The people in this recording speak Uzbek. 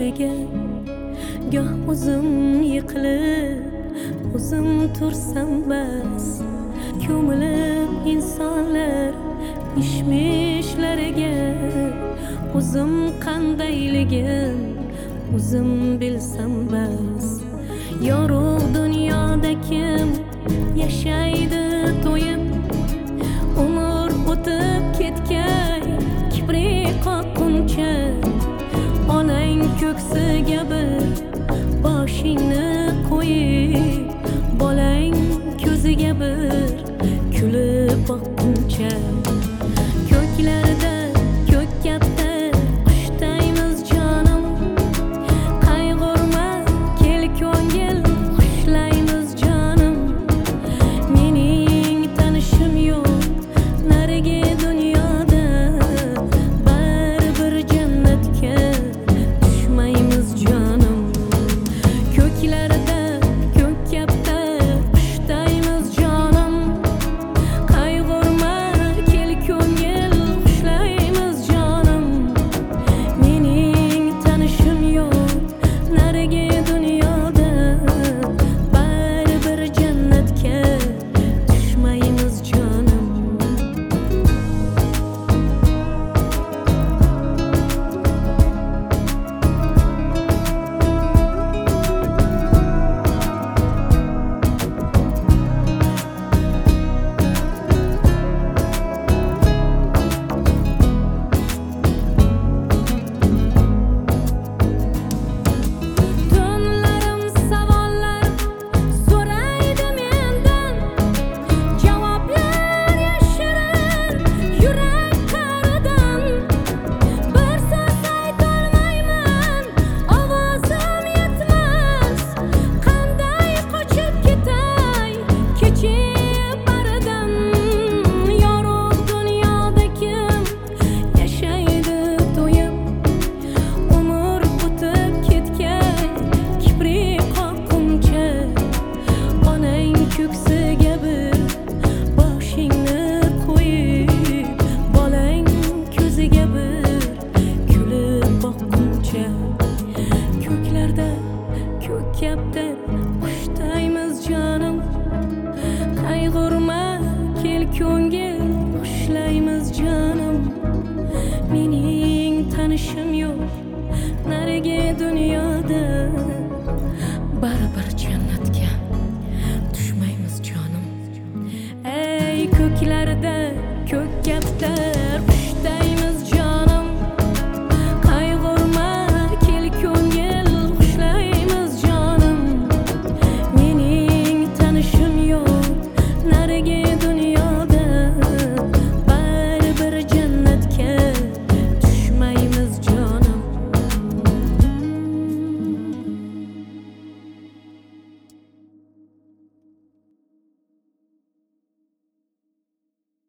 ishlariga goh o'zim yiqilib o'zim tursam bas, ko'milib insonlar ishmishlariga o'zim qandayligim o'zim bilsam bas. Yorug' dunyoda kim yashaydi to'yib, umr o'tib ketgay kibrik qoqquncha, onang ko'ksiga bir boshingni qo'yib, bolang ko'ziga bir kulib boqquncha. Ko'klarda ko'k katta qushdaymiz jonim, qayg'urma kel ko'ngil xushlaymiz jonim. Mening tanishim yo'q narigi dunyoda, baribir jannatga tushmaymiz jonim. Ko'klarda ko'k katta qushdaymiz jonim, qayg'urma kel ko'ngil xushlaymiz jonim. Mening tanishim yo'q narigi dunyoda, baribir jannatga tushmaymiz jonim. Tunlarim savollar so'raydi mendan, javoblar yashirin yurak qa'ridan. Bir so'z aytolmayman, ovozim yetmas, qanday qochib ketay kechib baridan. Yorug' dunyoda kim yashaydi to'yib, umr o'tib ketgay kibrik qoqquncha, onang ko'ksiga bir boshingni qo'yib, bolang ko'ziga bir kulib boqquncha. Ko'klarda ko'k katta qushdaymiz jonim, qayg'urma kel ko'ngil